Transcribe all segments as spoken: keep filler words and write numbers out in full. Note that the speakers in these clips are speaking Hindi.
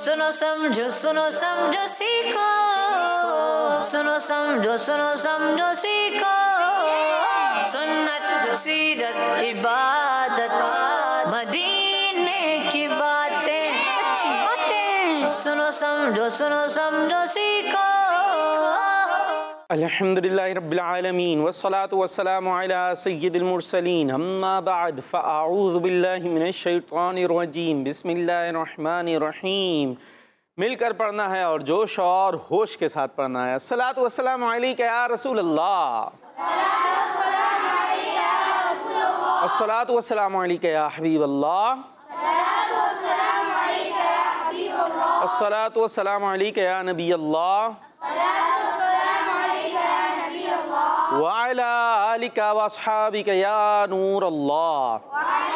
सुनो समझो सुनो समझो सीखो, सुनो समझो सुनो समझो सीखो, सुन्नत सीरत इबादत मदीने की बातें अच्छी बातें, सुनो समझो सुनो समझो सीखो। अल्हम्दुलिल्लाहि रब्बिल आलमीन वस्सलातु वस्सलामु अला सय्यिदिल मुरसलीन अम्मा बअद फ़अऊज़ु बिल्लाहि मिनश शैतानिर रजीम बिस्मिल्लाहिर रहमानिर रहीम। मिलकर पढ़ना है और जोश और होश के साथ पढ़ना है। अस्सलातु वस्सलामु अलैका या रसूल अल्लाह, अस्सलातु वस्सलामु अलैका या हबीब अल्लाह, अस्सलातु वस्सलामु अलैका या नबी अल्लाह व अला आलिका व अस्हाबिका या नूर अल्लाह।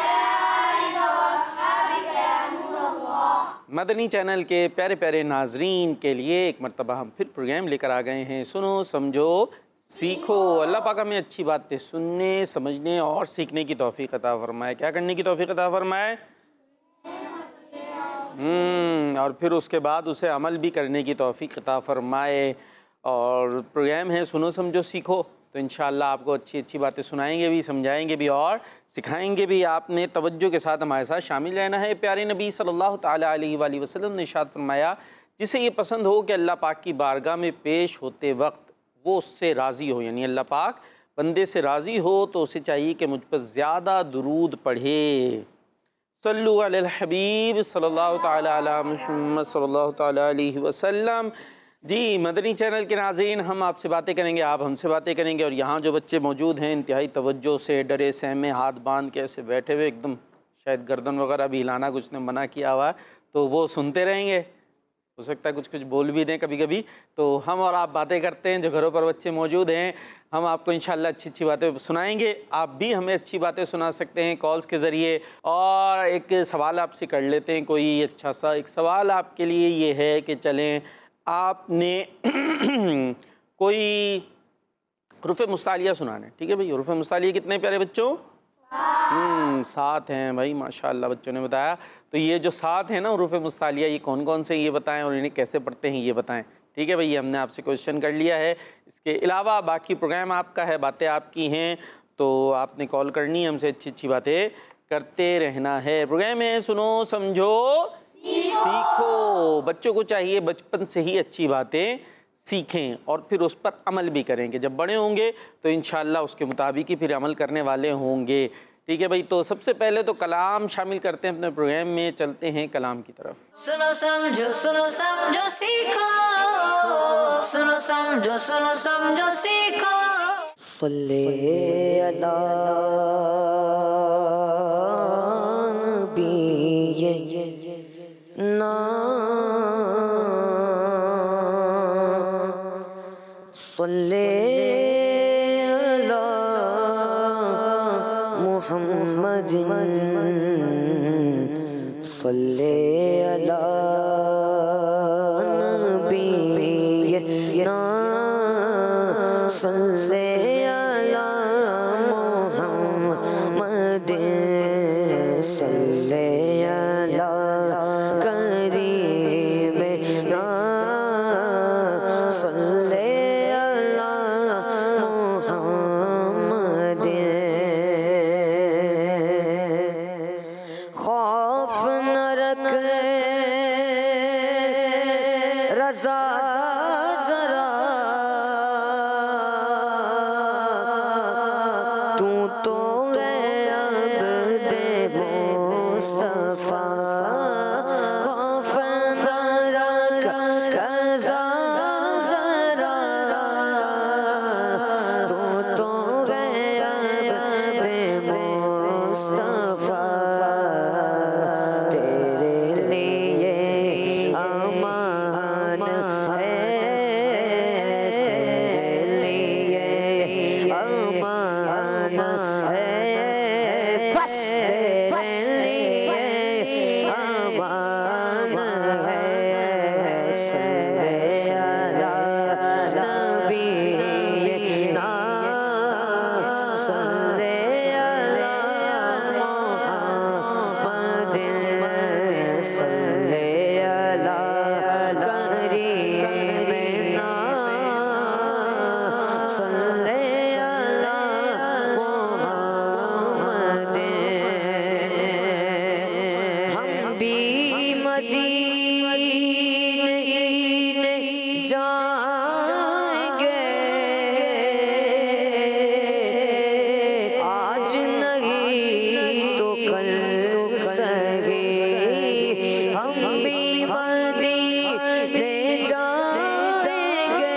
मदनी चैनल के प्यारे प्यारे नाजरीन के लिए एक मरतबा हम फिर प्रोग्राम लेकर आ गए हैं, सुनो समझो सीखो। अल्लाह पाक हमें अच्छी बातें सुनने, समझने और सीखने की तौफीक अता फरमाए। क्या करने की तौफीक अता फरमाए? हम्म और फिर उसके बाद उसे अमल भी करने की तौफीक अता फरमाए। और प्रोग्राम है सुनो समझो सीखो, तो इंशाअल्लाह आपको अच्छी अच्छी बातें सुनाएंगे भी, समझाएंगे भी और सिखाएंगे भी। आपने तवज्जो के साथ हमारे साथ शामिल रहना है। प्यारे नबी सल्लल्लाहु ताला अलैहि वसल्लम ने इरशाद फरमाया, जिसे ये पसंद हो कि अल्लाह पाक की बारगाह में पेश होते वक्त वो उससे राज़ी हो, यानी अल्लाह पाक बंदे से राज़ी हो तो उसे चाहिए कि मुझ पर ज़्यादा दुरूद पढ़े। सल्लु अलल हबीब सल्लल्लाहु ताला अला मुहम्मद सल्लल्लाहु ताला अलैहि वसल्लम। जी मदनी चैनल के नाज़रीन, हम आपसे बातें करेंगे, आप हमसे बातें करेंगे। और यहाँ जो बच्चे मौजूद हैं इंतहाई तवज्जो से, डरे सहमे, हाथ बांध के ऐसे बैठे हुए, एकदम शायद गर्दन वगैरह भी हिलाना कुछ ने मना किया हुआ है, तो वो सुनते रहेंगे। हो सकता है कुछ कुछ बोल भी दें कभी कभी। तो हम और आप बातें करते हैं, जो घरों पर बच्चे मौजूद हैं, हम आपको इंशाल्लाह अच्छी अच्छी बातें सुनाएंगे। आप भी हमें अच्छी बातें सुना सकते हैं कॉल्स के ज़रिए। और एक सवाल आपसे कर लेते हैं, कोई अच्छा सा एक सवाल आपके लिए ये है कि चलें आपने कोई हुरूफ़ मुस्तालिया सुनाना है, ठीक है भाई। हुरूफ़ मुस्तालिया कितने प्यारे बच्चों? हम्म सात हैं भाई, माशाअल्लाह बच्चों ने बताया। तो ये जो सात हैं ना हुरूफ़ मुस्तालिया, ये कौन कौन से ये बताएं और इन्हें कैसे पढ़ते हैं ये बताएं, ठीक है भाई। हमने आपसे क्वेश्चन कर लिया है। इसके अलावा बाकी प्रोग्राम आपका है, बातें आपकी हैं, तो आपने कॉल करनी है, हमसे अच्छी अच्छी बातें करते रहना है। प्रोग्राम है सुनो समझो सीखो। बच्चों को चाहिए बचपन से ही अच्छी बातें सीखें और फिर उस पर अमल भी करेंगे। जब बड़े होंगे तो इंशाअल्लाह उसके मुताबिक ही फिर अमल करने वाले होंगे, ठीक है भाई। तो सबसे पहले तो कलाम शामिल करते हैं अपने प्रोग्राम में, चलते हैं कलाम की तरफ। सुनो समझो सुनो समझो सीखो, सुनो समझो सुनो समझो सीखो। सल्ले अला ना सल्ले अला मुहम्मद सल्ले अला नबीना सल्ले अला मुहम्मद सल्ले अला करीमना सल्ले अला मुहम्मद। खौफ न रखे रज़ा ज़रा, तू तो है अब्दे मुस्तफ़ा। खौफ न रखे रज़ा ज़रा, तू तो है अब्दे मुस्तफ़ा। तेरे लिए अमान मदीने जाएंगे, आज नहीं तो कल सगे हम भी मदीने जाएंगे,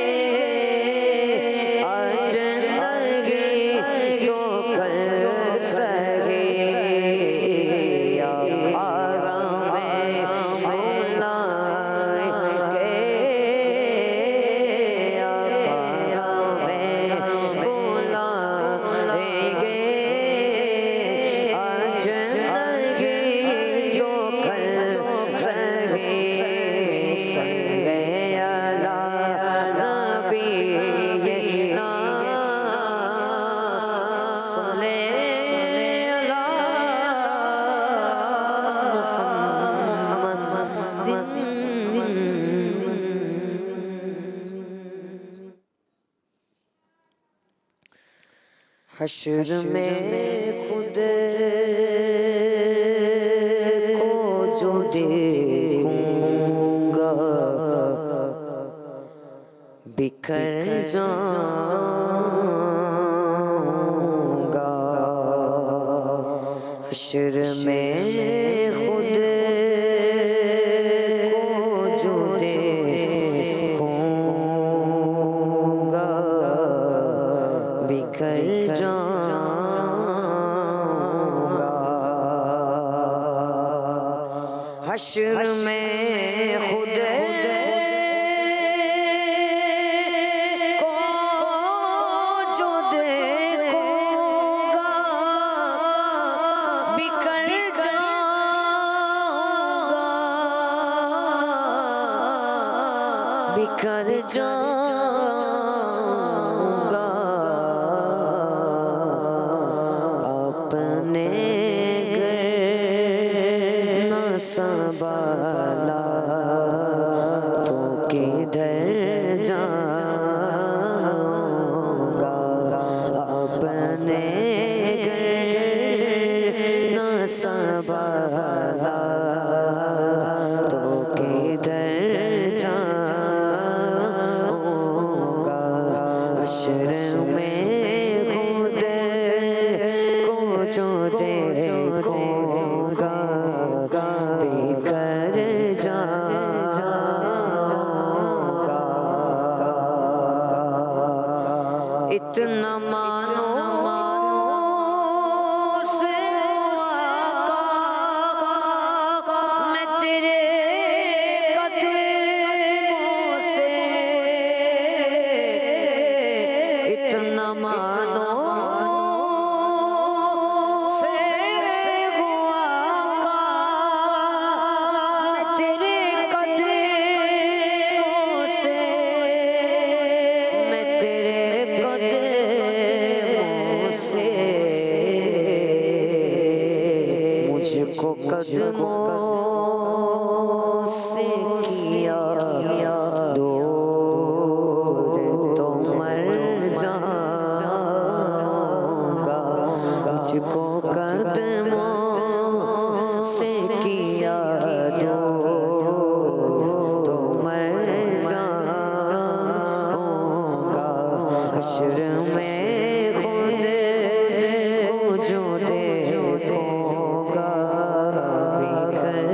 आज नहीं तो कल सगे आगा में बुलाएंगे, आगा में बुलाएंगे, आज नहीं तो कल सगे सगे अला नबी ना सले अला हश्र में खुद को जो देखूंगा बिखर जाऊंगा, हश्र में खुद को जो देखूंगा बिखर जाऊंगा, हश्र में खुद को जो देखूंगा बिखर जाऊंगा, बिखर जाऊंगा, अपने घर न संभाला तो किधर जाऊंगा, अपने घर न संभाला तो किधर जाऊंगा, हश्र में खुद को जो देखूंगा बिखर जाऊंगा, इतना मानो से आका मैं तेरे कदमों से, इतना मानो से आका मैं तेरे कदमों से, मैं तेरे कदमों से, मुझको कदमों से किया दूर तो मर जाऊंगा, मुझको कदमों से किया दूर तो मर जाऊंगा, हश्र में खुद को जो देखूंगा बिखर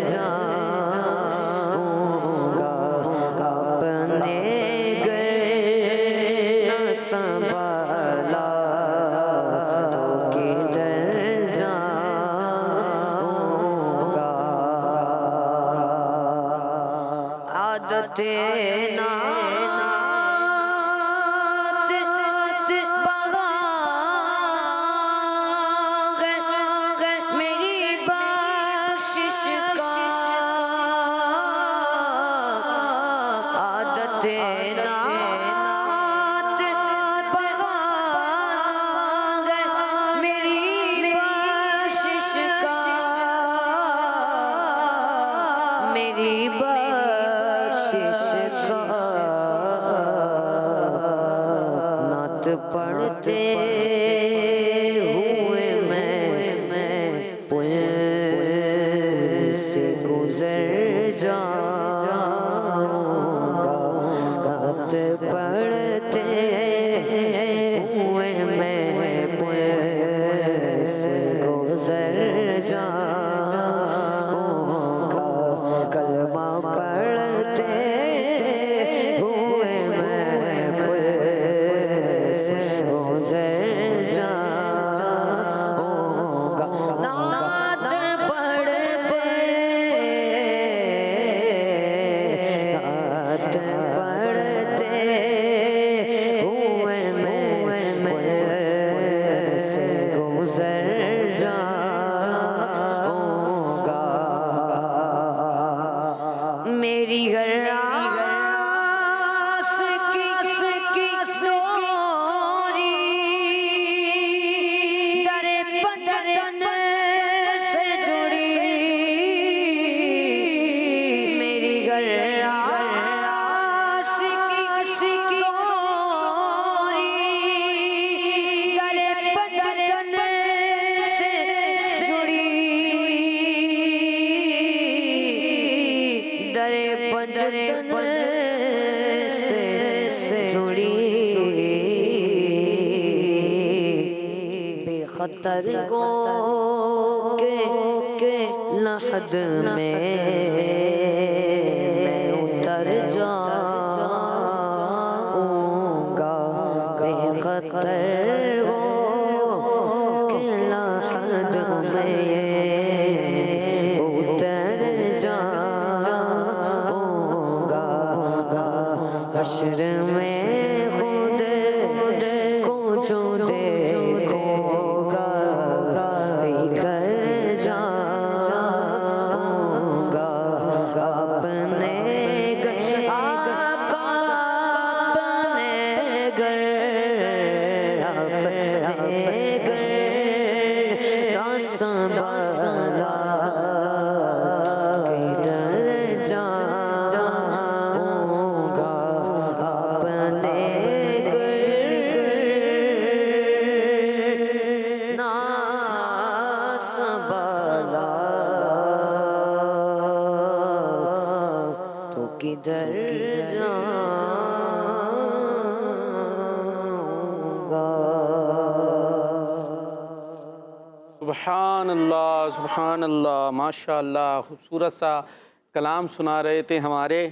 जाऊंगा, अपने घर न संभाला तो किधर जाऊंगा, आदते ना पढ़ते हुए मैं पुल से गुजर जाऊंगा नात पढ़ते हुए मैं पुल से गुजर जाऊंगा कलमा पढ़ते हुए मैं पुल से गुजर जाऊंगा नात पढ़ते नात पढ़ते हुए मैं पुल से गुजर जाऊंगा मेरी हर आस की डोरी दरे पंजतन से जुड़ी मेरी हर आस की डोरी दरे पंजतन से जुड़ी दरे पंजतन से जुड़ी बेखतर को के के लहद में मैं उतर जाऊंगा बेखतर को के लहद में उतर जाऊंगा हश्र में खुद को जो देखोगा कर जाऊंगा अपने घर आका अपने घर अपने घर ना संभाला किधर जाऊंगा अपने घर ना संभाला तो किधर जाऊंगा सुबहान अल्लाह सुबहान अल्लाह माशा अल्लाह खूबसूरत सा कलाम सुना रहे थे हमारे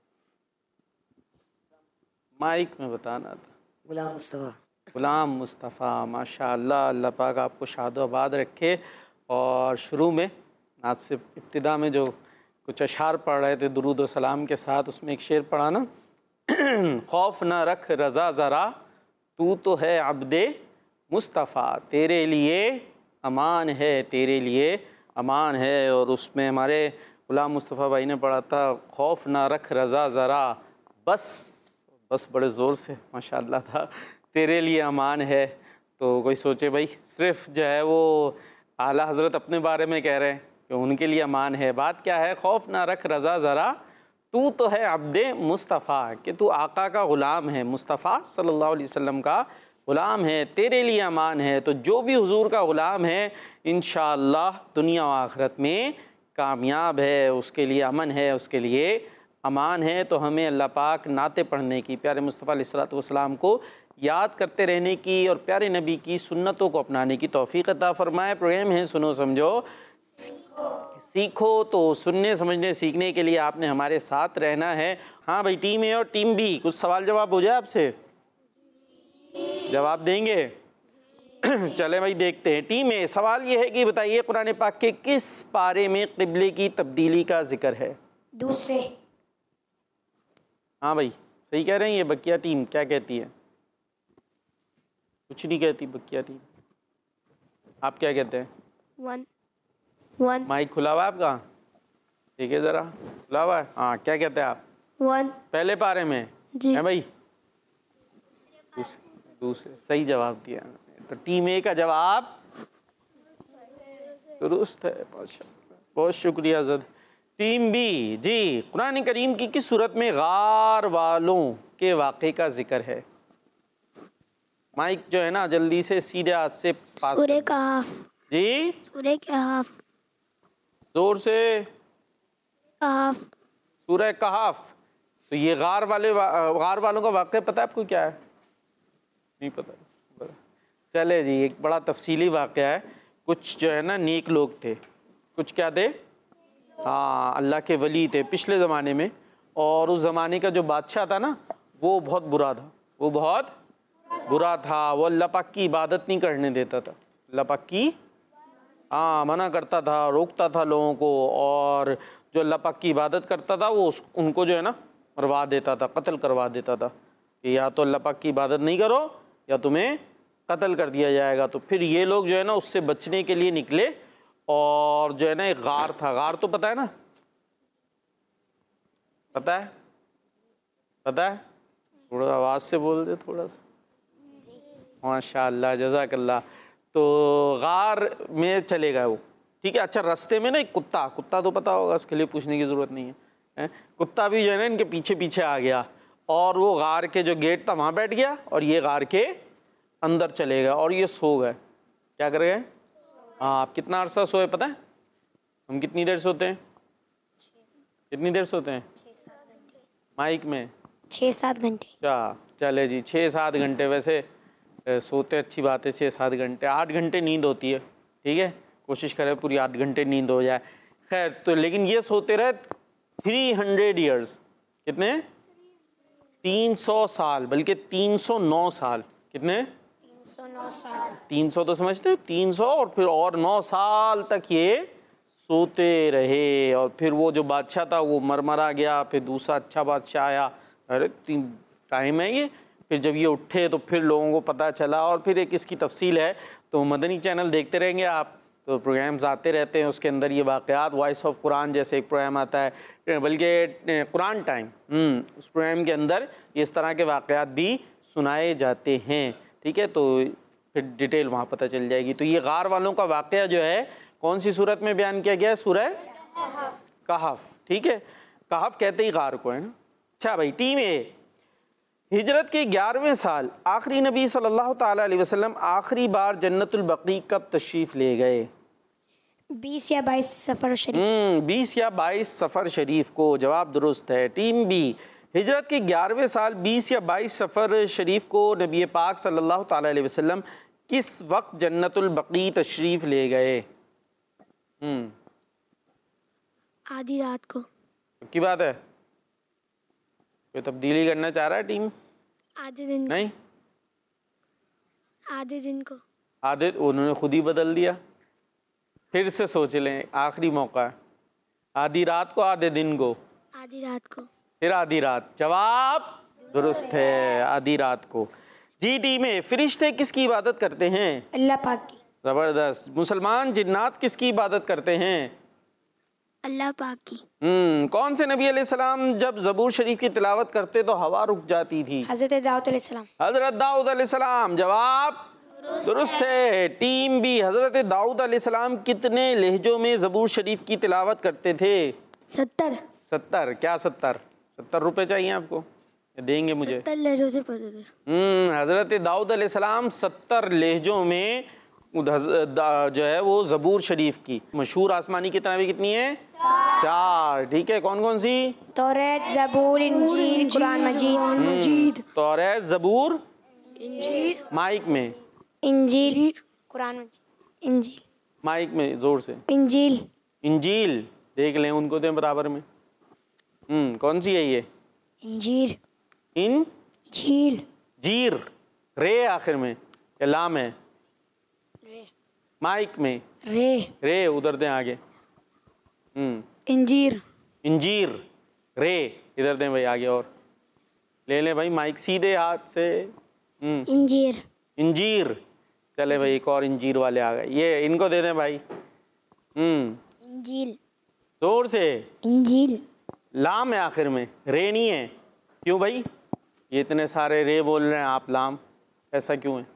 माइक में बताना था गुलाम मुस्तफा गुलाम मुस्तफ़ा माशा अल्लाह अल्लाह पाक आपको शाद आबाद रखे। और शुरू में आज से इब्तिदा में जो कुछ अशार पढ़ रहे थे दुरूद व सलाम के साथ, उसमें एक शेर पढ़ा ना खौफ न रख रज़ा ज़रा तू तो है अब्दे मुस्तफ़ा तेरे लिए अमान है तेरे लिए अमान है। और उसमें हमारे गुलाम मुस्तफ़ा भाई ने पढ़ा था खौफ न रख रज़ा ज़रा बस बस बड़े ज़ोर से माशाअल्लाह था तेरे लिए अमान है। तो कोई सोचे भाई सिर्फ जो है वो आला हज़रत अपने बारे में कह रहे हैं कि उनके लिए अमान है, बात क्या है खौफ ना रख रज़ा ज़रा तू तो है अब्दे मुस्तफ़ा कि तू आका का ग़ुलाम है, मुस्तफ़ा सल्लल्लाहु अलैहि वसल्लम का ग़ुलाम है, तेरे लिए अमान है। तो जो भी हुजूर का ग़ुलाम है इंशाअल्लाह दुनिया व आखिरत में कामयाब है, उसके लिए अमन है, उसके लिए अमान है। तो हमें अल्लाह पाक नाते पढ़ने की, प्यारे मुस्तफ़ा अलैहिस्सलातु वस्सलाम को याद करते रहने की और प्यारे नबी की सुन्नतों को अपनाने की तौफ़ीक़ अता फ़रमाए। प्रोग्राम है सुनो समझो सीखो। तो सुनने समझने सीखने के लिए आपने हमारे साथ रहना है। हाँ भाई, टीम ए और टीम बी, कुछ सवाल जवाब हो जाए आपसे, जवाब देंगे? चले भाई देखते हैं। टीम ए, सवाल ये है कि बताइए कुरान पाक के किस पारे में क़िबले की तब्दीली का जिक्र है? दूसरे। हाँ भाई सही कह रहे हैं। ये बकिया टीम क्या कहती है? कुछ नहीं कहती बकिया टीम। आप क्या कहते हैं? वन वन माइक खुला हुआ है आपका? ठीक है, ज़रा खुला हुआ है। हाँ, क्या कहते हैं आप? वन। पहले पारे में जी है भाई? दूसरे, दूसरे सही जवाब दिया। तो टीम ए का जवाब दुरुस्त है, बहुत शुक्रिया जद। टीम बी जी, कुरान करीम की किस सूरत में गार वालों के वाक़े का जिक्र है? माइक जो है ना जल्दी से सीधे हाथ से पास सूरे कहाफ। जी, सूरे कहाफ। जोर से। कहाफ। सूरह कहाफ। तो ये गार वाले गार वालों का वाक़या पता है आपको क्या है? नहीं पता? चले जी, एक बड़ा तफसीली वाक़या है। कुछ जो है ना नेक लोग थे, कुछ क्या थे, हाँ अल्लाह के वली थे पिछले ज़माने में, और उस ज़माने का जो बादशाह था ना वो बहुत बुरा था, वो बहुत बुरा था। वो अल्लाह पाक की इबादत नहीं करने देता था, अल्लाह पाक की हाँ मना करता था, रोकता था लोगों को, और जो अल्लाह पाक की इबादत करता था वो उस, उनको जो है ना मरवा देता था, कत्ल करवा देता था कि या तो अल्लाह पाक की इबादत नहीं करो या तुम्हें कत्ल कर दिया जाएगा। तो फिर ये लोग जो है ना उससे बचने के लिए निकले, और जो है ना एक गार था, गार तो पता है ना, पता है पता है थोड़ा आवाज़ से बोल दे थोड़ा सा, माशाअल्लाह जज़ाकल्लाह। तो गार में चले गए वो, ठीक है। अच्छा, रास्ते में ना एक कुत्ता, कुत्ता तो पता होगा, उसके लिए पूछने की ज़रूरत नहीं है, है? कुत्ता भी जो है ना इनके पीछे पीछे आ गया, और वो गार के जो गेट था वहाँ बैठ गया, और ये गार के अंदर चले गए, और ये सो गए। क्या कर गए? हाँ, आप कितना अरसा सोए पता है? हम कितनी देर सोते हैं? कितनी देर सोते हैं माइक में? छः सात घंटे। अच्छा, चले जी, छः सात घंटे। वैसे सोते अच्छी बात है, छः सात घंटे, आठ घंटे नींद होती है, ठीक है। कोशिश करें पूरी आठ घंटे नींद हो जाए। खैर, तो लेकिन ये सोते रहे थ्री हंड्रेड ईयर्स, कितने? तीन सौ साल, बल्कि तीन सौ नौ साल। कितने? तीन सौ नौ साल। तीन सौ तो समझते हैं, तीन सौ और फिर और नौ साल तक ये सोते रहे। और फिर वो जो बादशाह था वो मर मरा गया, फिर दूसरा अच्छा बादशाह आया। अरे तीन टाइम है ये। फिर जब ये उठे तो फिर लोगों को पता चला, और फिर एक इसकी तफसील है, तो मदनी चैनल देखते रहेंगे आप, तो प्रोग्राम्स आते रहते हैं, उसके अंदर ये वाक़यात, वॉइस ऑफ कुरान जैसे एक प्रोग्राम आता है, बल्कि कुरान टाइम, उस प्रोग्राम के अंदर इस तरह के वाक़यात भी सुनाए जाते हैं, ठीक है। तो फिर डिटेल वहाँ पता चल जाएगी। तो ये गार वालों का वाक़या जो है कौन सी सूरत में बयान किया गया है? सूरह कहफ, ठीक है। कहफ कहते ही गार को है ना। अच्छा भाई, टीम ए, हिजरत के ग्यारहवें साल आखिरी नबी सल्लल्लाहु ताला अलैहि वसल्लम आखिरी बार जन्नतुल बकी कब तशरीफ़ ले गए? बीस या बाईस सफ़र शरीफ। हम्म बीस या बाईस सफ़र शरीफ को, जवाब दुरुस्त है। टीम बी, हिजरत के ग्यारहवें साल बीस या बाईस सफ़र शरीफ को नबी पाक सल्लल्लाहु ताला अलैहि वसल्लम किस वक्त जन्नतुल बकी तशरीफ़ ले गए? हम्म आधी रात को। की बात है, कोई तब्दीली करना चाह रहा है टीम? आधे दिन को। नहीं, आधे दिन को। आधे उन्होंने खुद ही बदल दिया। फिर से सोच लें, आखिरी मौका है। आधी रात को, आधे दिन को? आधी रात को। फिर आधी रात। जवाब दुरुस्त है, आधी रात को। जी टीम में, फरिश्ते किसकी इबादत करते हैं? अल्लाह पाक की। ज़बरदस्त। मुसलमान जिन्नात किसकी इबादत करते हैं? अल्लाह पाक की। हम्म कौन से नबी अलैहिस्सलाम जब ज़बूर शरीफ की तिलावत करते तो हवा रुक जाती थी? हज़रत दाऊद अलैहिस्सलाम। हज़रत दाऊद अलैहिस्सलाम। जवाब दुरुस्त है। टीम बी, हज़रत दाऊद अलैहिस्सलाम कितने लहजों में ज़बूर शरीफ की तिलावत करते थे? सत्तर। सत्तर। क्या सत्तर? सत्तर रुपए चाहिए आपको? देंगे मुझे? सत्तर लहजों से पढ़ते थे। हम्म हज़रत दाऊद अलैहिस्सलाम सत्तर लहजों में जो है वो ज़बूर शरीफ की मशहूर आसमानी किताबें कितनी है? चार। ठीक है, कौन कौन सी? तौरात, ज़बूर, इंजील, कुरान मजीद। तौरात, ज़बूर, इंजील, माइक में, इंजील, कुरान मजीद, इंजील, माइक में जोर से, इंजील, इंजील। देख लें, उनको दें बराबर में। हम्म कौन सी है ये? इंजील। इन झील। जीर, रे आखिर में, या लाम है? रे। माइक में रे। रे, उधर दें आगे। हम्म इंजीर। इंजीर, रे इधर दें भाई आगे, और ले लें भाई माइक सीधे हाथ से। हम्म इंजीर। इंजीर। चले भाई, एक और इंजीर वाले आ गए, ये इनको दे दें भाई। हम्म इंजील। जोर से। इंजील। लाम है आखिर में, रे नहीं है। क्यों भाई, ये इतने सारे रे बोल रहे हैं, आप लाम, ऐसा क्यों है?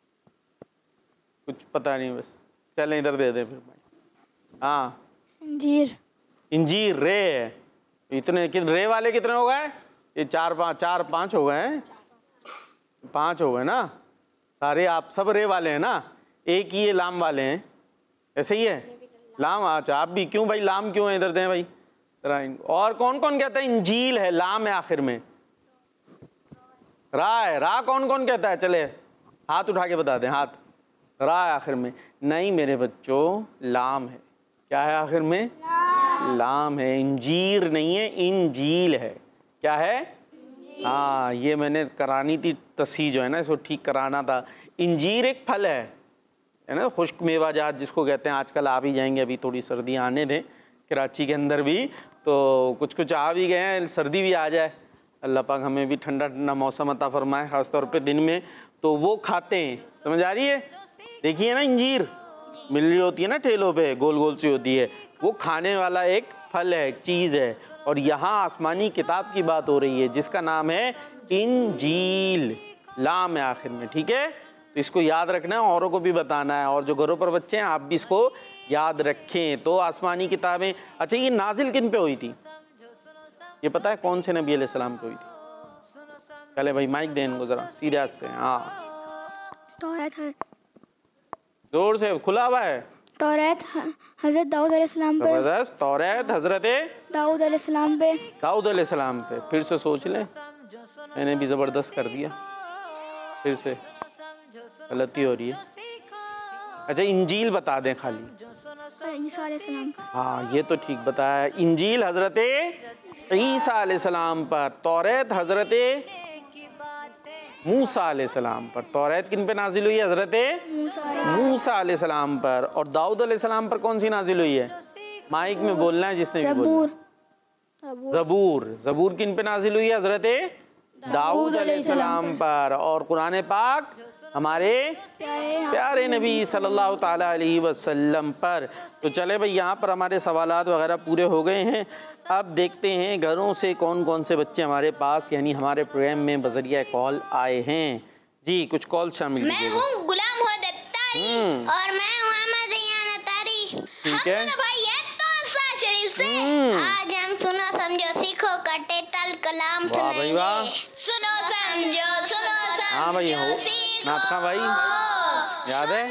कुछ पता नहीं बस। चलें इधर दे दें फिर भाई। हाँ, इंजीर। इंजीर, रे है। इतने कि रे वाले कितने हो गए? ये चार पाँच, चार पाँच हो गए हैं, पाँच हो गए ना सारे। आप सब रे वाले हैं ना, एक ही ये लाम वाले हैं, ऐसे ही है? लाम। अच्छा, आप भी क्यों भाई, लाम क्यों है? इधर दें भाई, और कौन कौन कहता है इंजील है, लाम है आखिर में, रा है, रा कौन कौन कहता है, चले हाथ उठा के बता दें, हाथ, रा है आखिर में। नहीं मेरे बच्चों, लाम है। क्या है आखिर में? लाम है। इंजीर नहीं है, इंजील है। क्या है? हाँ, ये मैंने करानी थी तस्हीह जो है ना, इसको ठीक कराना था। इंजीर एक फल है है ना, खुश्क मेवाजात जिसको कहते हैं। आजकल आ भी जाएंगे, अभी थोड़ी सर्दी आने दें कराची के अंदर भी, तो कुछ कुछ आ भी गए हैं, सर्दी भी आ जाए, अल्लाह पाक हमें भी ठंडा ठंडा मौसम अता फरमाए, ख़ासतौर पे दिन में, तो वो खाते हैं। समझ आ रही है? देखिए ना, इंजीर मिल रही होती है ना ठेलों पे, गोल गोल सी होती है, वो खाने वाला एक फल है, एक चीज़ है। और यहाँ आसमानी किताब की बात हो रही है जिसका नाम है इंजील, लाम है आखिर में। ठीक है, तो इसको याद रखना है, औरों को भी बताना है, और जो घरों पर बच्चे हैं आप भी इसको याद रखें। तो आसमानी किताबें, अच्छा ये नाजिल किन पे हुई थी, ये पता है कौन से नबी अलैहिस्सलाम पे हुई थी? पहले भाई माइक दें इनको ज़रा सीरियस से। हाँ, तौरात है, जोर से, खुला हुआ है। तौरात हज़रत दाऊद अलैहिस्सलाम पे, ज़बरदस्त। तौरात हज़रत दाऊद अलैहिस्सलाम पे, दाऊद अलैहिस्सलाम पे। फिर से सोच लें, मैंने भी ज़बरदस्त कर दिया, फिर से गलती हो रही है। अच्छा इंजील बता दें खाली। ईसा अलैहिस्सलाम, हाँ ये तो ठीक बताया। इंजील हज़रत ईसा अलैहिस्सलाम पर, तौरात हज़रत मूसा अलैहिस्सलाम पर। तौरात किन पे नाजिल हुई है? हज़रत मूसा अलैहिस्सलाम पर। और दाऊद अलैहिस्सलाम पर कौन सी नाजिल हुई है? माइक में बोलना है जिसने भी बोलना। ज़बूर। ज़बूर किन पे नाजिल हुई है? हज़रत दाऊद अलैहिस्सलाम पर। और कुरान पाक हमारे प्यारे नबी सल्लल्लाहु ताला अलैहि वसल्लम पर। तो चले भाई, यहाँ पर हमारे सवालात वगैरह पूरे हो गए हैं। अब देखते हैं घरों से कौन कौन से बच्चे हमारे पास यानी हमारे प्रोग्राम में बजरिया कॉल आए हैं। जी कुछ कॉल शामिल मैं हूँ गुलाम होद अत्तारी और मैं हूँ अहमद ईयान अत्तारी। ठीक है भाई ये तो अंसार शरीफ से आज हम सुनो समझो सीखो का टाइटल कलाम सुनेंगे। सुनो समझो सुनो समझो हाँ भाई हो नाथका भाई याद है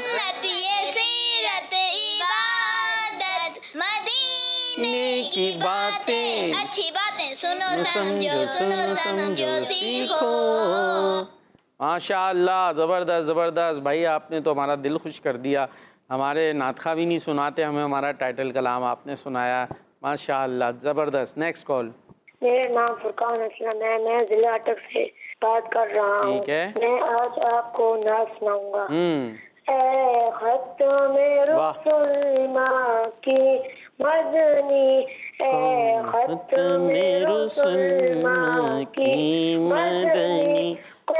की बातें अच्छी बातें सुनो समझो सुनो समझो सीखो। माशाअल्लाह, ज़बरदस्त ज़बरदस्त भाई, आपने तो हमारा दिल खुश कर दिया। हमारे नातखा भी नहीं सुनाते, हमें हमारा टाइटल कलाम आपने सुनाया, माशाअल्लाह ज़बरदस्त। Next call. मेरा नाम फुरकान असलम है, मैं जिला अटक से बात कर रहा हूँ। ठीक है, मैं आज आपको नात सुनाऊंगा। हम्म ए खत्मे रुसुलमा की मदनी, ए खत्मे रुसुलमा की मदनी,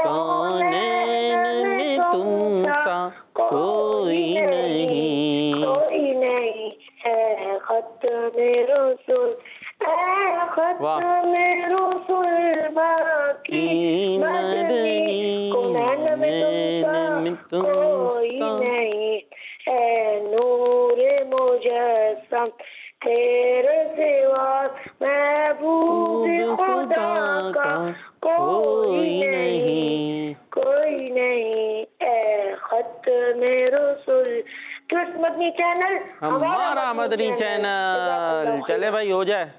कौनैन में तुम सा कोई नहीं, कोई नहीं। ए खत्मे रुसुल, ए खत्मे रुसुलमा की मदनी, कौनैन में तुम सा कोई नहीं। ए नूरे मुजस्सम तेरे सिवा महबूब खुदा का कोई नहीं, कोई नहीं। ए खत्मे रसूल। किस मदनी चैनल? हमारा मदनी चैनल। चले भाई हो जाए।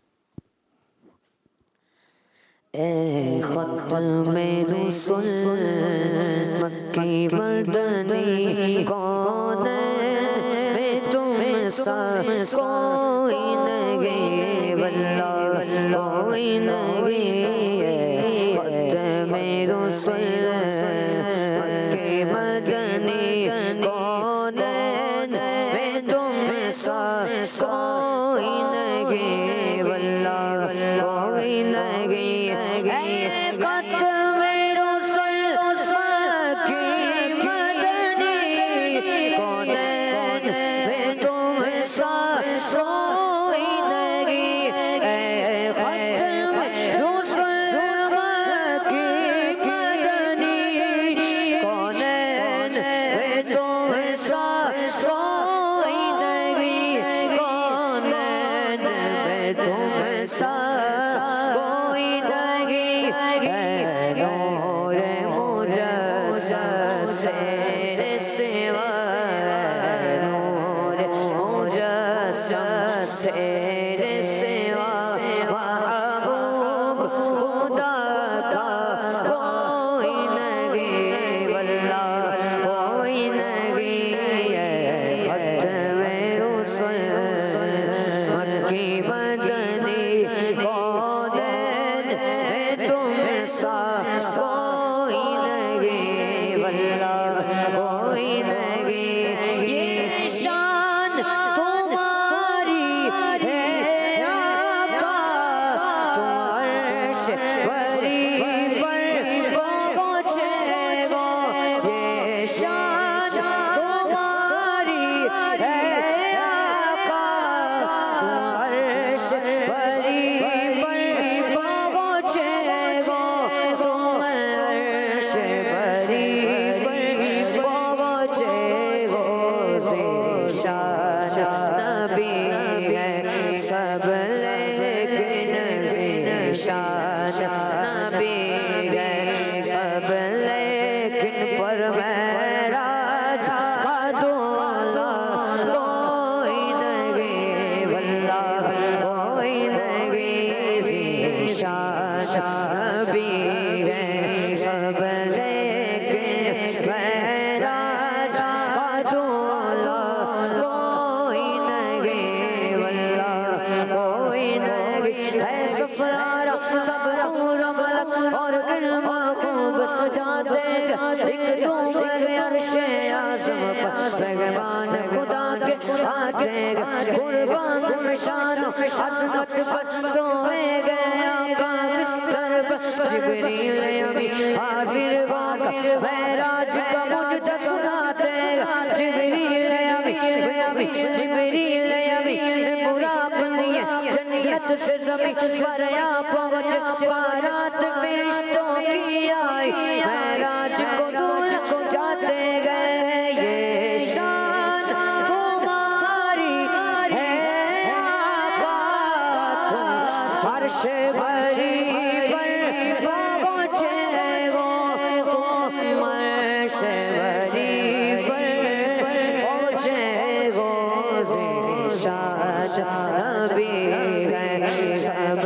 ए खत्मे रसूल मक्की मदनी, कौन में तुम सा कोई नहीं, वल्लाह कोई नहीं। खत्मे रसूल मक्की मदनी, कौन में तुम सा कोई नहीं, वल्लाह कोई नहीं। कोई नबी गए सब लेकिन पर महराज का दूल्हा कोई नहीं वल्लाह कोई नहीं ज़ीशान नबी गए सब लेकिन महराज का दूल्हा कोई नहीं वल्लाह कोई नहीं है सफारा सब पूरा मलक और गिलमा खूब सजाते एक दो अर्शे आज़म पर मेहमान खुदा के आते कुर्बान निशान अज़मत पर सोए गए आका बिस्तर पर जिब्रील अभी हाजिर वाका महराज का मुझे सुनाते जिब्रील अभी अभी जिब्रील अभी बुराक लिए जन्नत से ज़मीन पर आ पहुँच बारात फरिश्तों की आई महराज को दूल्हा को जाते गए ये शान तुम्हारी है आका तुम अर्श भरी पर पहुँचे हो तुम अर्श भरी पर पहुँचे हो ज़ीशान नबी गए सब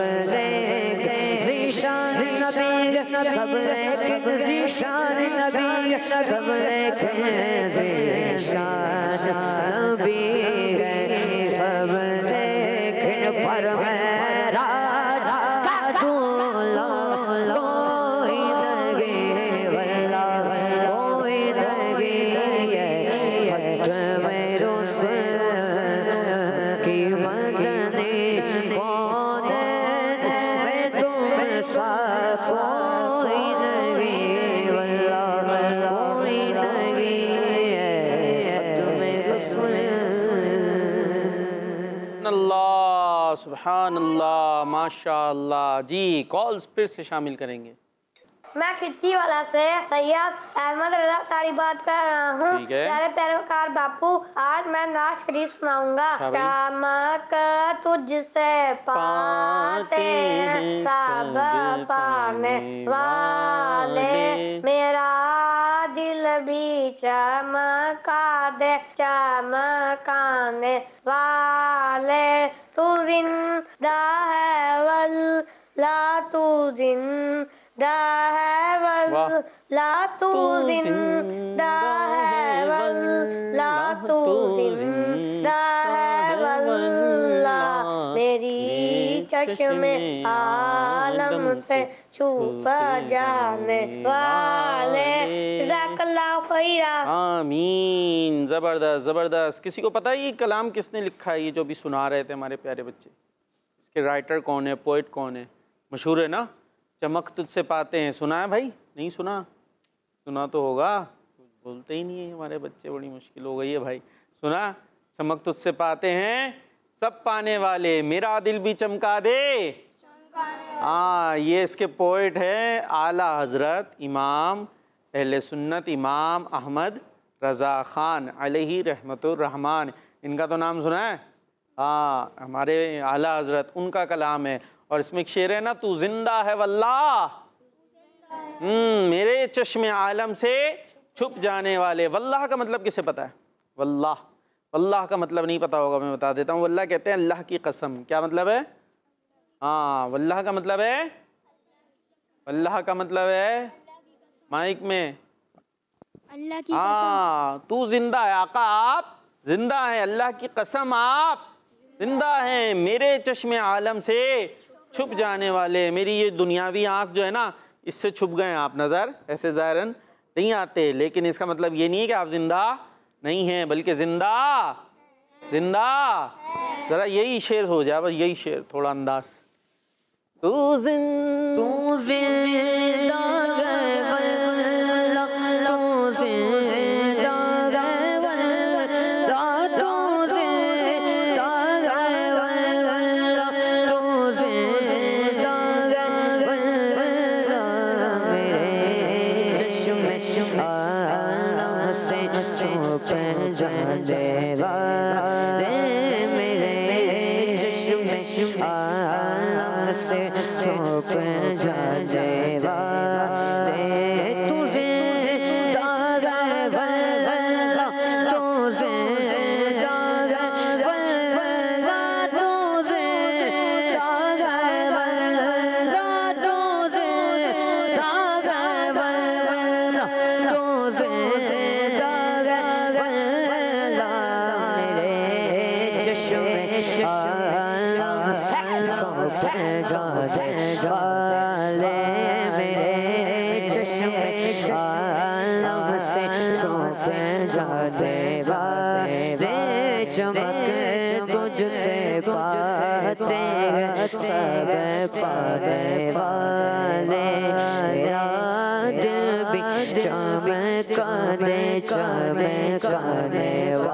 ज़ीशान नबी सब लेकिन ज़ीशान नबी सब लेकिन ज़ीशान नबी गए सब लेकिन पर महराज का दूल्हा कोई नहीं वल्लाह कोई नहीं खत्म रुसूल की मदनी कौन है तुम सा कोई नहीं वल्लाह कोई नहीं खत्म रुसूल। अल्लाह सुभान अल्लाह माशा अल्लाह। जी कॉल्स फिर से शामिल करेंगे। मैं खिच्ची वाला से सैयद अहमद रजा तारी बात कर रहा हूँ। प्यारे पैरोकार बापू, आज मैं नाश शरीफ सुनाऊंगा। चमक तुझसे पाते हैं सब पाने वाले, मेरा दिल भी चमका दे चमकाने वाले। तू जिंदा है वल्ला तू जिंदा है वल्ला तू जिंदा है वल्ला तू जिंदा है वल्ला। मेरी चश्मे आलम से छुप जाने वाले। जज़ाकल्लाहु खैरा। आमीन। ज़बरदस्त ज़बरदस्त। किसी को पता है ये कलाम किसने लिखा है, ये जो भी सुना रहे थे हमारे प्यारे बच्चे? इसके राइटर कौन है, पोइट कौन है? मशहूर है ना, चमक तुझसे पाते हैं। सुना है भाई? नहीं सुना? सुना तो होगा, बोलते ही नहीं है हमारे बच्चे, बड़ी मुश्किल हो गई है भाई। सुना? चमक तुझसे पाते हैं सब पाने वाले, मेरा दिल भी चमका दे। हाँ, ये इसके पोइट है आला हज़रत इमाम अहले सुन्नत इमाम अहमद रज़ा ख़ान अलैहि रहमतुर रहमान। इनका तो नाम सुना है? हाँ, हमारे आला हज़रत, उनका कलाम है। और इसमें एक शेर है ना, तू जिंदा है वल्लाह, हम्म मेरे चश्मे आलम से छुप जाने वाले। वल्लाह का मतलब किसे पता है? वल्लाह, वल्लाह का मतलब नहीं पता होगा, मैं बता देता हूँ। वल्लाह कहते हैं अल्लाह की कसम। क्या मतलब है? हाँ, वल्लाह का मतलब है, वल्लाह का मतलब है माइक में अल्लाह की हाँ, तू जिंदा है आका, आप जिंदा है, अल्लाह की कसम आप जिंदा हैं, मेरे चश्मे आलम से छुप जाने वाले। मेरी ये दुनियावी आँख जो है ना, इससे छुप गए आप, नज़र ऐसे ज़ाहिरन नहीं आते, लेकिन इसका मतलब ये नहीं है कि आप जिंदा नहीं हैं, बल्कि जिंदा जिंदा। ज़रा यही शेर हो जाए, बस यही शेर, थोड़ा अंदाज। तू जिंदा तू जिंदा है वल्ला, तू जिंदा है वल्ला, तू जिंदा है वल्ला, तू जिंदा है वल्ला। मेरे चश्मे आलम से छुप जाने वाले, मेरे चश्मे आलम से सौंप जाने वाले तुझे दागा वल्ला तुझे दागा वल्ला तुझे दागा वल्ला तुझे दागा वल्ला तुझे दागा वल्ला मेरे चश्मे आलम से सौंप जाने वाले मेरे चश्मे आलम से सौंप जाने वाले चमक तुझसे पाते सब पाने वाले मेरा दिल भी चमकाने चमकाने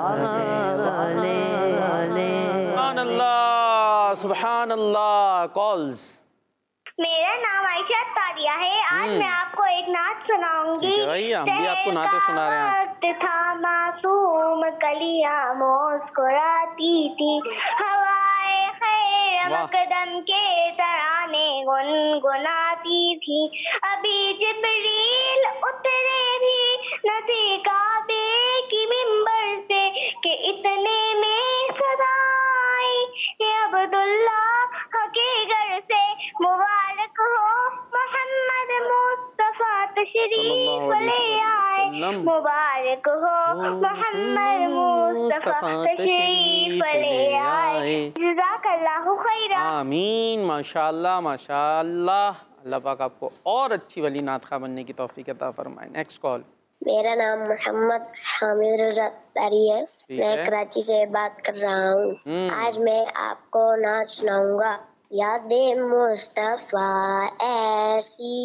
वाले सुभान अल्लाह सुभान अल्लाह। कॉल्स। मेरा नाम आयशा तारिया है। आज मैं आपको एक नाच सुनाऊंगी। भाई हम भी आपको नाते सुना रहे हैं आज। था मासूम कलियां मुस्कुराती थी, हवाए खैर मकदम के तराने गुनगुनाती थी। अभी जिब्रील उतरे भी न थे काबे की मिंबर से कि इतने में सदा आई ये अब्दुल्ला के घर से मुबारक हो मोहम्मद मुस्तफा तशरीफ ले आए। मुबारक हो मोहम्मद मुस्तफा तशरीफ ले आए। जज़ाकल्लाहु खैरा। आमीन। माशाअल्लाह माशाअल्लाह। अल्लाह पाक आपको और अच्छी वाली नातखा बनने की तौफीक अता फरमाए। Next call. मेरा नाम मोहम्मद हामिद रज़ा तारी है। मैं कराची से बात कर रहा हूँ। आज मैं आपको नाच सुनाऊंगा। यादें मुस्तफा ऐसी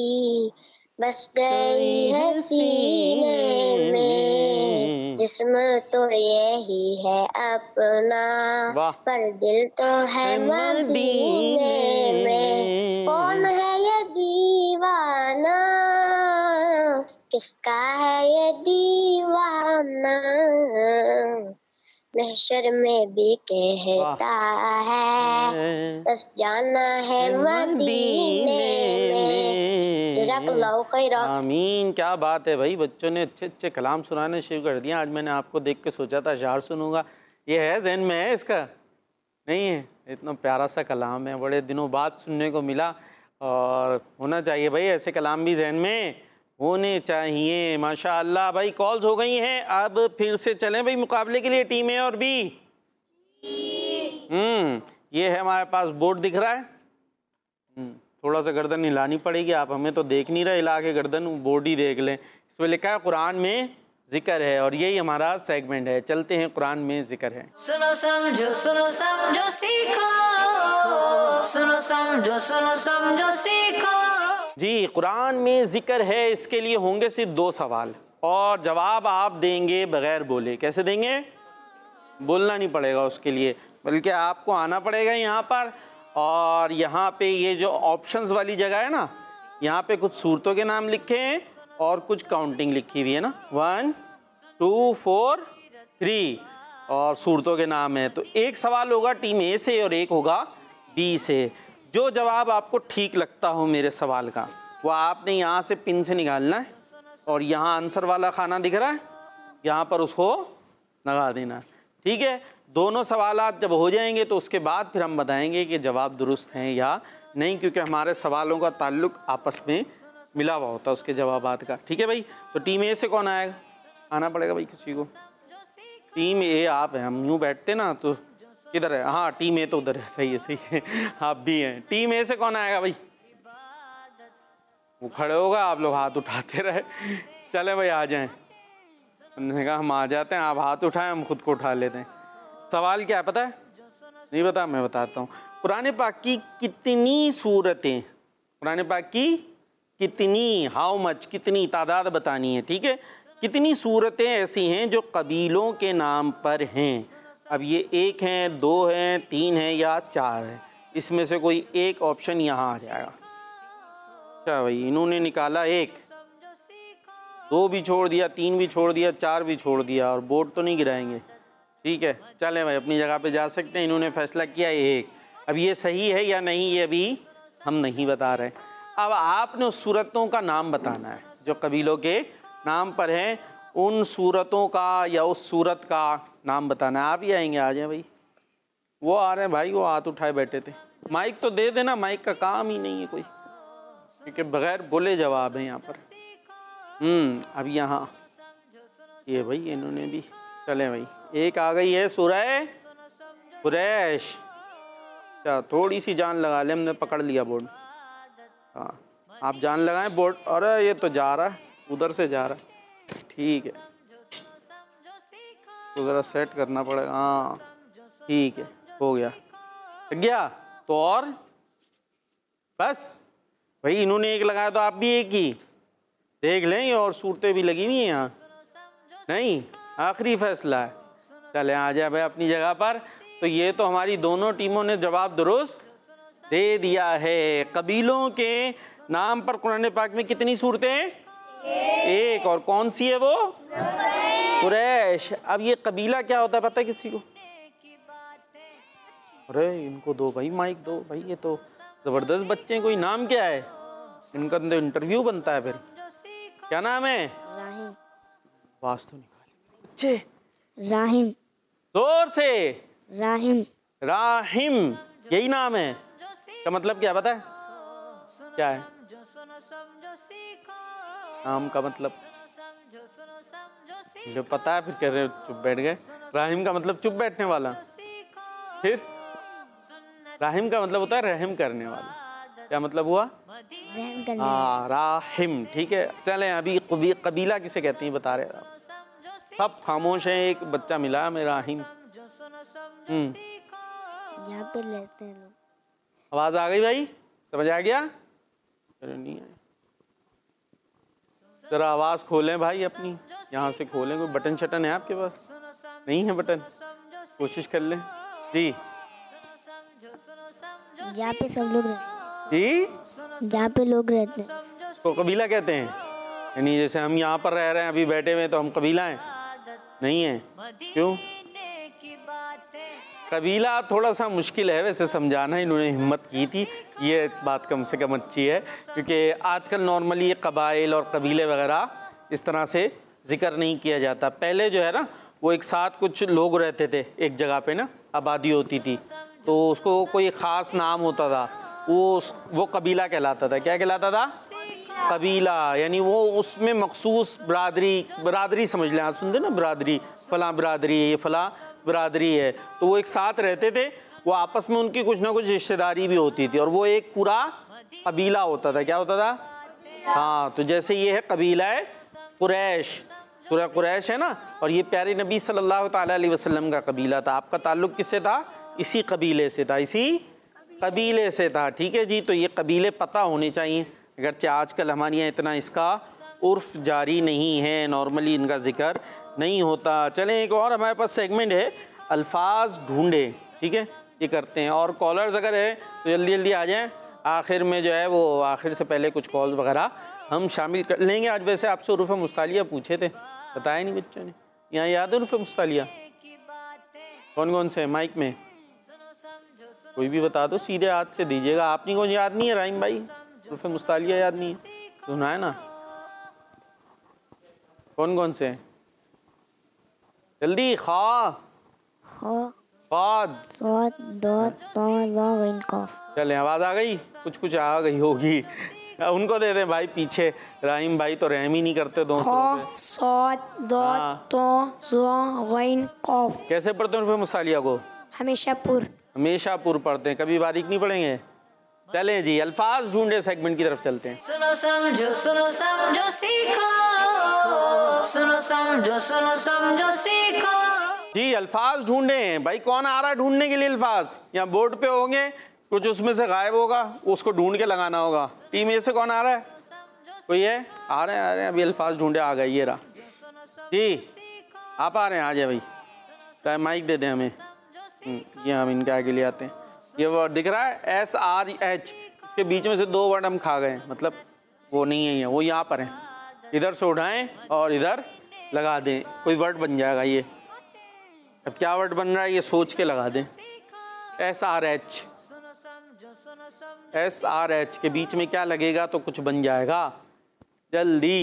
बस गई है सीने में, जिस्म तो यही है अपना पर दिल तो है मदीने में। कौन है ये दीवाना, किसका है ये दीवाना, महशर में भी कहता है बस जाना है मदीने में। जज़ाकल्लाहु खैरा। आमीन। क्या बात है भाई, बच्चों ने अच्छे अच्छे कलाम सुनाने शुरू कर दिया। आज मैंने आपको देख के सोचा था अशार सुनूंगा, ये है ज़हन में है इसका नहीं है। इतना प्यारा सा कलाम है, बड़े दिनों बाद सुनने को मिला और होना चाहिए भाई, ऐसे कलाम भी जहन में होने चाहिए। माशाअल्लाह भाई। कॉल्स हो गई हैं, अब फिर से चलें भाई मुकाबले के लिए। टीम ए और बी। हम्म ये है हमारे पास बोर्ड दिख रहा है। थोड़ा सा गर्दन हिलानी पड़ेगी, आप हमें तो देख नहीं रहे, हिला के गर्दन बोर्ड ही देख लें। इसमें लिखा है कुरान में जिक्र है और यही हमारा सेगमेंट है। चलते हैं कुरान में जिक्र है। सुनो समझो सुनो समझो सीखो, सुनो समझो सुनो समझो सीखो। जी कुरान में जिक्र है, इसके लिए होंगे सिर्फ दो सवाल और जवाब आप देंगे बगैर बोले। कैसे देंगे? बोलना नहीं पड़ेगा उसके लिए, बल्कि आपको आना पड़ेगा यहाँ पर। और यहाँ पे ये जो ऑप्शंस वाली जगह है ना, यहाँ पे कुछ सूरतों के नाम लिखे हैं और कुछ काउंटिंग लिखी हुई है ना, वन टू फोर थ्री और सूरतों के नाम है। तो एक सवाल होगा टीम ए से और एक होगा बी से। जो जवाब आपको ठीक लगता हो मेरे सवाल का, वो आपने यहाँ से पिन से निकालना है और यहाँ आंसर वाला खाना दिख रहा है, यहाँ पर उसको लगा देना। ठीक है, दोनों सवालात जब हो जाएंगे तो उसके बाद फिर हम बताएंगे कि जवाब दुरुस्त हैं या नहीं, क्योंकि हमारे सवालों का ताल्लुक आपस में मिला हुआ होता है उसके जवाबात का। ठीक है भाई, तो टीम ए से कौन आएगा? आना पड़ेगा भाई किसी को। टीम ए आप हैं, हम यूँ बैठते ना तो किधर है? हाँ टीम ए तो उधर है, सही है सही है, आप भी हैं। टीम ए से कौन आएगा भाई? वो खड़े होगा, आप लोग हाथ उठाते रहे। चले भाई आ जाएं। उन्होंने कहा हम आ जाते हैं, आप हाथ उठाएं, हम खुद को उठा लेते हैं। सवाल क्या है पता है? नहीं पता? मैं बताता हूँ। कुरान पाक की कितनी सूरतें, कुरान पाक की कितनी, हाउ मच, कितनी तादाद बतानी है। ठीक है, कितनी सूरतें ऐसी हैं जो कबीलों के नाम पर हैं। अब ये एक हैं, दो हैं, तीन हैं या चार हैं, इसमें से कोई एक ऑप्शन यहाँ आ जाएगा। अच्छा भाई, इन्होंने निकाला एक, दो भी छोड़ दिया, तीन भी छोड़ दिया, चार भी छोड़ दिया और बोर्ड तो नहीं गिराएंगे। ठीक है, चलें भाई अपनी जगह पे जा सकते हैं। इन्होंने फैसला किया एक। अब ये सही है या नहीं ये अभी हम नहीं बता रहे। अब आपने उस सूरतों का नाम बताना है जो कबीलों के नाम पर हैं, उन सूरतों का या उस सूरत का नाम बताना है। आप ही आएंगे? आ जाए भाई। वो आ रहे हैं भाई, वो हाथ उठाए बैठे थे। माइक तो दे देना, माइक का काम ही नहीं है कोई, क्योंकि बगैर बोले जवाब है यहाँ पर। हम्म अब यहाँ ये भाई इन्होंने भी, चले भाई एक आ गई है सूरह कुरैश। अच्छा थोड़ी सी जान लगा ले, हमने पकड़ लिया बोर्ड। हाँ आप जान लगाएं बोर्ड। अरे ये तो जा रहा है, उधर से जा रहा है, ठीक है तो ज़रा सेट करना पड़ेगा। हाँ ठीक है, हो गया लग गया तो। और बस भाई इन्होंने एक लगाया तो आप भी एक ही देख लें। और सूरतें भी लगी हुई हैं यहाँ, नहीं आखिरी फैसला है। चले आ जाए भाई अपनी जगह पर। तो ये तो हमारी दोनों टीमों ने जवाब दुरुस्त दे दिया है। कबीलों के नाम पर कुरान पाक में कितनी सूरतें हैं? एक। और कौन सी है वो? कुरैश। अब ये कबीला क्या होता है पता है किसी को? अरे इनको दो भाई माइक दो भाई, ये तो जबरदस्त बच्चे हैं। कोई नाम क्या है इनका? तो इंटरव्यू बनता है फिर। क्या नाम है? राहिम। आवाज तो निकाल अच्छे। राहिम। जोर से। राहिम। राहिम यही नाम है? का मतलब क्या पता है? क्या है नाम का मतलब? जो पता है फिर कह रहे चुप बैठ गए। राहिम का मतलब चुप बैठने वाला। फिर राहिम का मतलब होता है रहम करने वाला। क्या मतलब हुआ? रहम करने हाँ राहिम, ठीक है। चलें अभी कबी, कबीला किसे कहते हैं बता रहे हैं। सब खामोश हैं, एक बच्चा मिला हमें राहिम। हम्म यहाँ पे लेते हैं लोग। आवाज आ गई भाई? समझ आ गया? नहीं है जरा आवाज खोलें भाई अपनी, यहाँ से खोलें। कोई बटन शटन है आपके पास? नहीं है बटन? कोशिश कर लें जी। यहाँ पे सब लोग रहते जी यहाँ पे लोग रहते हैं तो कबीला कहते हैं। यानी जैसे हम यहाँ पर रह रहे हैं अभी बैठे हुए तो हम कबीला हैं? नहीं है। क्यों? कबीला थोड़ा सा मुश्किल है वैसे समझाना, इन्होंने हिम्मत की थी, ये बात कम से कम अच्छी है। क्योंकि आजकल नॉर्मली कबाइल और कबीले वगैरह इस तरह से जिक्र नहीं किया जाता। पहले जो है ना वो एक साथ कुछ लोग रहते थे एक जगह पे ना, आबादी होती थी, तो उसको कोई ख़ास नाम होता था, वो वो कबीला कहलाता था। क्या कहलाता था? कबीला। यानी वो उसमें मखसूस बरादरी, बरादरी समझ लें। आप सुनते ना बरादरी, फ़लाँ बरादरी है, ये फ़लाँ बरादरी है, तो वो एक साथ रहते थे। वो आपस में उनकी कुछ ना कुछ रिश्तेदारी भी होती थी और वो एक पूरा कबीला होता था। क्या होता था? हाँ तो जैसे ये है कबीला है कुरैश, सूरह कुरैश है ना, और ये प्यारे नबी सल्लल्लाहु ताला अलैहि वसल्लम का कबीला था। आपका ताल्लुक़ किससे था? इसी कबीले से था, इसी कबीले से था। ठीक है जी। तो ये कबीले पता होने चाहिए, अगरचे आजकल हमारे यहाँ इतना इसका उर्फ जारी नहीं है, नॉर्मली इनका जिक्र नहीं होता। चलें एक और हमारे पास सेगमेंट है अल्फाज ढूंढे। ठीक है ये करते हैं। और कॉलर्स अगर है तो जल्दी जल्दी आ जाएं। आखिर में जो है वो आखिर से पहले कुछ कॉल्स वगैरह हम शामिल कर लेंगे। आज वैसे आपसे उर्फ़ मुस्तालिया पूछे थे, बताया नहीं बच्चों ने। यहाँ याद है उर्फ़ मुस्तालिया? कौन कौन से माइक में? कोई भी बता दो, सीधे हाथ से दीजिएगा। आपने को याद नहीं है राहिम भाई? उर्फ़ मुस्तालिया याद नहीं है? सुना है ना? कौन कौन से हैं? जल्दी। खा ख बाद सौद दौद तौ लौ गैन कफ। चले आवाज़ आ गई? कुछ कुछ आ गई होगी। उनको दे दें भाई पीछे। राहिम भाई तो रहम ही नहीं करते दोस्तों पे। सौद दौद तौ ज़ौ गैन कफ। कैसे पढ़ते हैं उर्फ़ मुस्तालिया को? हमेशा पुर। हमेशा पुर पढ़ते हैं, कभी बारीक नहीं पढ़ेंगे। चलें जी अल्फाज ढूंढे सेगमेंट की तरफ चलते हैं। सुनो समझो सुनो समझो सीखो, सुनो समझो सुनो समझो सीखो। जी अल्फाज ढूंढे हैं भाई। कौन आ रहा है ढूंढने के लिए अल्फाज? यहाँ बोर्ड पे होंगे, कुछ उसमें से गायब होगा, उसको ढूंढ के लगाना होगा। टीम ए से कौन आ रहा है? कोई है? आ रहे हैं आ रहे हैं अभी अल्फाज ढूंढे आ गए। ये रहा जी, आप आ रहे हैं? आ जाए भाई, चाहे माइक दे दें हमें। ये हम इनके आगे ले आते हैं। ये वर्ड दिख रहा है एस आर एच, इसके बीच में से दो वर्ड हम खा गए, मतलब वो नहीं है, वो यहाँ पर है। इधर से उठाएं और इधर लगा दें, कोई वर्ड बन जाएगा। ये अब क्या वर्ड बन रहा है ये सोच के लगा दें। S R H S R H के बीच में क्या लगेगा तो कुछ बन जाएगा। जल्दी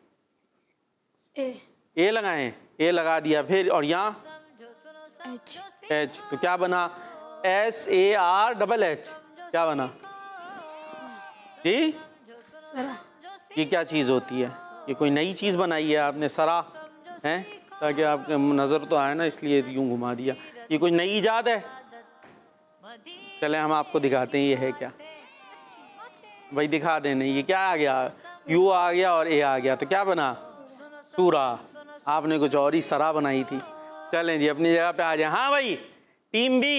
ए ए लगाएं, ए लगा दिया। फिर और यहाँ एच एच, तो क्या बना? S A R double H, क्या बना जी? ये क्या चीज़ होती है? ये कोई नई चीज़ बनाई है आपने? सरा है, ताकि आपके नज़र तो आए ना, इसलिए यूं घुमा दिया। ये कोई नई इजाद है? चले हम आपको दिखाते हैं ये है क्या। भाई दिखा दें। नहीं, ये क्या आ गया? यू आ गया और ए आ गया, तो क्या बना? सूरा। आपने कुछ और ही सरा बनाई थी। चलें जी अपनी जगह पे आ जाए। हाँ भाई, टीम बी,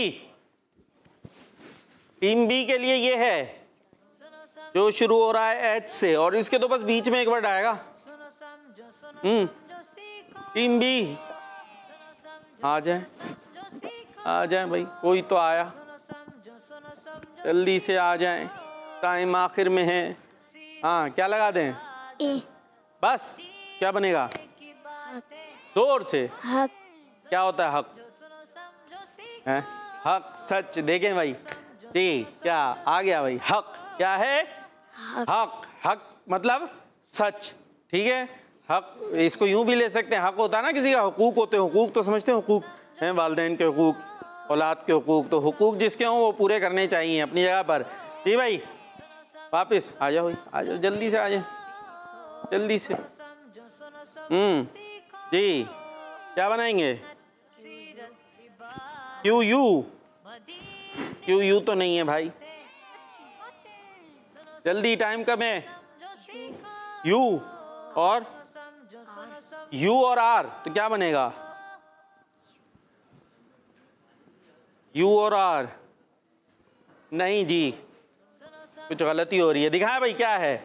टीम बी के लिए ये है जो शुरू हो रहा है एच से, और इसके तो बस बीच में एक वर्ड आएगा। हम्म टीम बी आ जाए, आ जाए भाई, कोई तो आया, जल्दी से आ जाए, टाइम आखिर में है। हाँ, क्या लगा दें? ए बस। क्या बनेगा? जोर से। हक क्या होता है हक? है हक, सच। देखें भाई जी, क्या आ गया भाई? हक क्या है? हक। हक मतलब सच, ठीक है। हक इसको यूं भी ले सकते हैं, हक होता है ना किसी का, हुकूक होते हैं। हुकूक तो समझते हैं, हुकूक हैं वालिदैन के हुकूक, औलाद के हुकूक। तो हुकूक जिसके हों वो पूरे करने चाहिए अपनी जगह पर। जी भाई, वापस आ जाओ भाई, आ जाओ, जल्दी से आ जाए, जल्दी से। हम्म जी, क्या बनाएंगे? क्यू यू, क्यू यू तो नहीं है भाई, जल्दी, टाइम कम है। यू और यू और आर, तो क्या बनेगा? यू और आर नहीं जी, कुछ गलती हो रही है। दिखाएं भाई क्या है,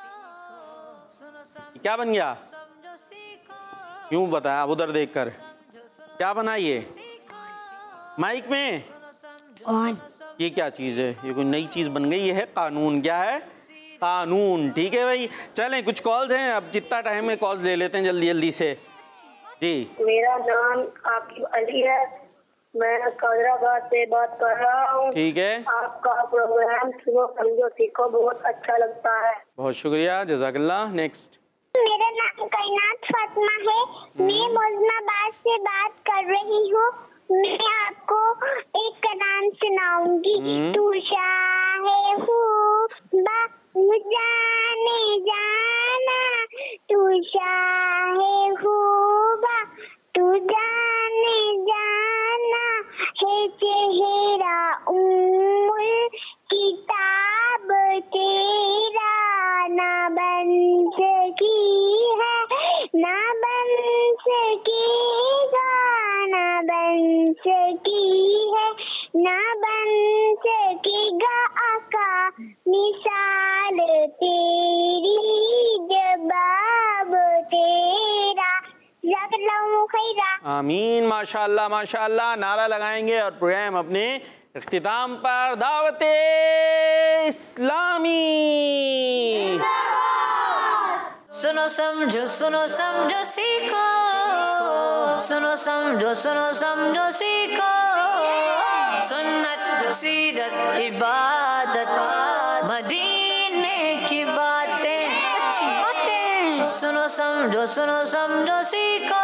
क्या बन गया? यूं बताया, उधर देखकर क्या बना? ये माइक में ऑन। ये क्या चीज़ है? ये कोई नई चीज़ बन गई। ये है कानून। क्या है? कानून। ठीक है भाई, चलें कुछ कॉल्स हैं, अब जितना टाइम है कॉल्स ले लेते हैं जल्दी जल्दी से। जी, मेरा नाम आकिब अली है, मैं हैदराबाद से बात कर रहा हूँ। ठीक है, आपका प्रोग्राम सुनो समझो सीखो बहुत अच्छा लगता है। बहुत शुक्रिया, जज़ाकल्लाह। नेक्स्ट। मेरा नाम कायनात फातिमा है, मैं मोज़नाबाद से बात कर रही हूँ। मैं आपको एक कलाम सुनाऊंगी। तू शाहे खूबा जाने जाना, तू शाहे खूबा तू जाने जाना, है चेहरा उम्मुल किताब तेरा, ना बन सकी है ना बन सकेगा, ना बन सकी है ना बन सकेगा आका, मिसाल तेरी जवाब तेरा। जज़ाकल्लाहु खैरा। आमीन, माशाअल्लाह माशाअल्लाह। नारा लगाएंगे और प्रोग्राम अपने इख्तिताम पर। दावते इस्लामी। सुनो समझो सुनो समझो सीखो, सुनो समझो सुनो समझो सीखो, सुन्नत सीरत इबादत मदीने की बातें, सुनो समझो सुनो समझो सीखो,